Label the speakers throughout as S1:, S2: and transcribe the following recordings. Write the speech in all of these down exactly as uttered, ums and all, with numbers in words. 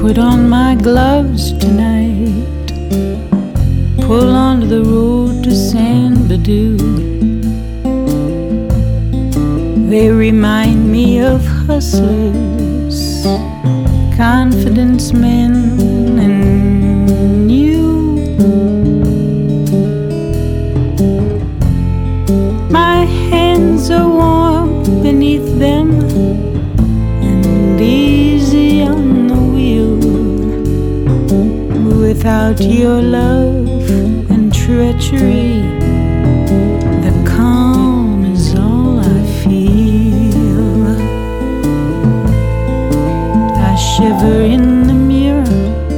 S1: Put on my gloves tonight, pull onto the road to San Bedou. They remind me of hustlers, confidence men, and you. My hands are warm beneath them and easy on the wheel. Without your love and treachery, the calm is all I feel. I shiver in the mirror,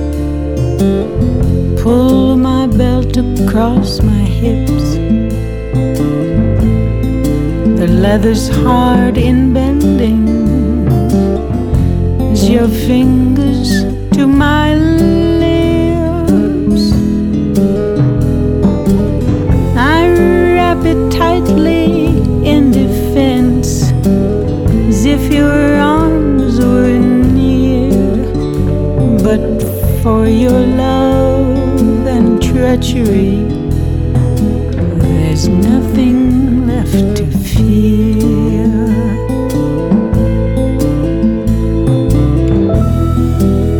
S1: pull my belt across my hips. The leather's hard in bending as your fingers to my lips. I wrap it tightly in defense, as if your arms were near. But for your love and treachery, there's nothing